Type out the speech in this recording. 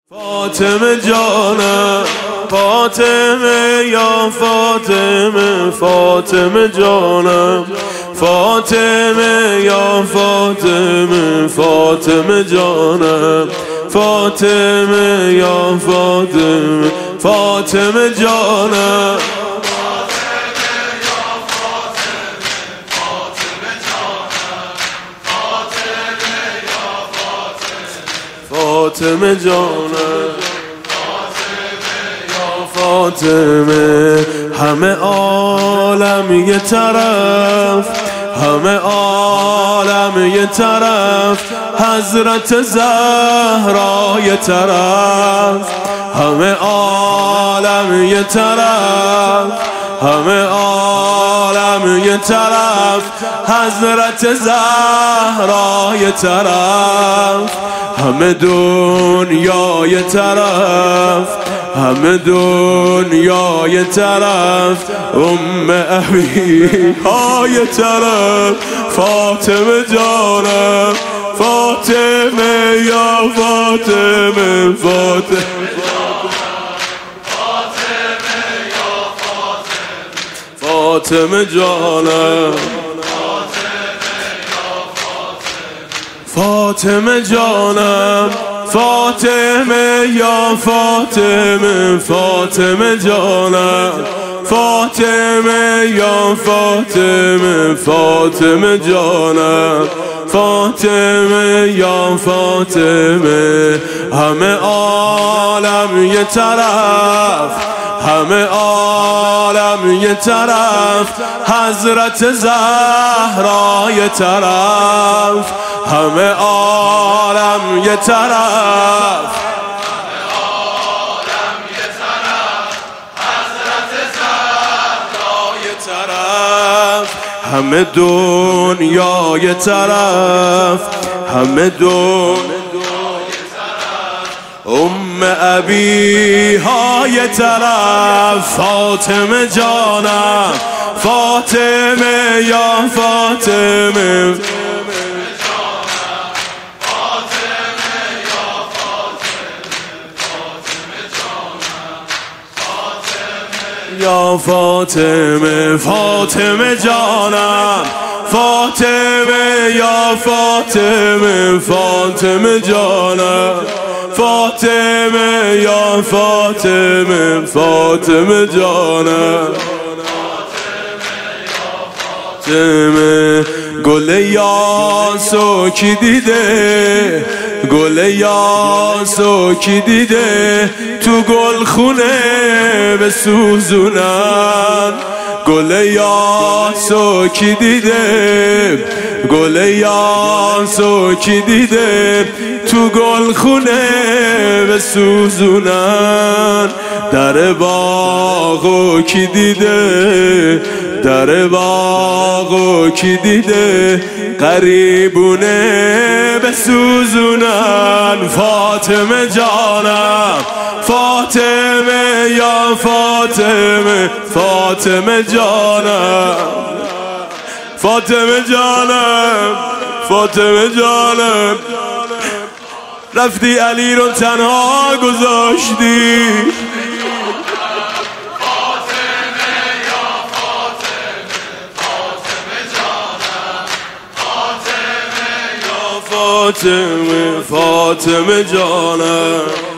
فاطمه جانم، فاطمه یا فاطمه، فاطمه جانم، فاطمه یا فاطمه، فاطمه جانم، فاطمه یا فاطمه، فاطمه جانم، فاطمه جانم، یا فاطمه. همه عالم یه طرف، همه عالم یه طرف، حضرت زهرا یه طرف، همه عالم یه طرف، همه عالم یه طرف، حضرت زهرا یه طرف، همه دنیا یه طرف، همه دنیا یه طرف، ابی ها یه طرف، فاطمه جانم، فاطمه یا فاطمه، فاطمه فاطمه جانم، فاطمه جانم، فاطمه یا فاطمه، فاطمه جانم، فاطمه یا فاطمه، فاطمه جانم، فاطمه یا فاطمه. همه عالم یه طرف، همه عالم یه طرف، حضرت زهرا یه طرف، همه عالم یه طرف، همه عالم یه طرف، حضرت زهرا یه طرف، همه دنیا یه طرف، همه دنیا ابی ها یه طرف، فاطمه جانم، فاطمه یا فاطمه، یا فاطمه، فاطمه جانم، فاطمه یا فاطمه، فاطمه جانم، فاطمه یا فاطمه، فاطمه جانم، فاطمه. گل یاسو کی دیده، گل یاسو کی دیده، تو گل خونه بسوزونن، گل یاسو کی دیده، گل یاسو کی دیده، تو گل خونه بسوزونن، در باغو کی دیده، در باغو کی دیده، قریبونه بسوزونن، فاطمه جانم، فاطمه یا فاطمه، فاطمه جانم، فاطمه جانم، فاطمه جانم. رفتی علی رو تنها گذاشتی، فاطمه، فاطمه جانم.